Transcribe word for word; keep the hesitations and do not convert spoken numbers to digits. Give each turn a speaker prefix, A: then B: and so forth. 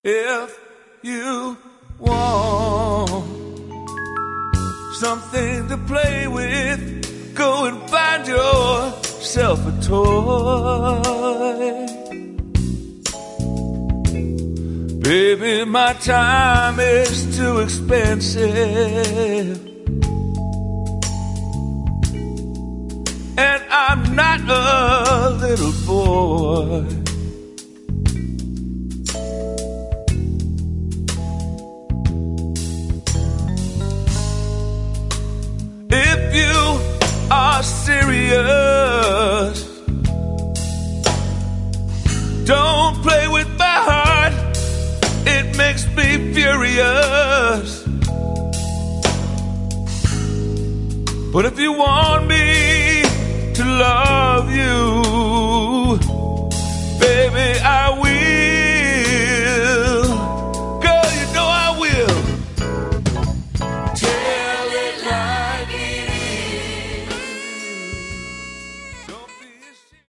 A: If you want something to play with, go and find yourself a toy. Baby, my time is too expensive, and I'm not a little boy. If you are serious, don't play with my heart, it makes me furious. But if you want me to love you,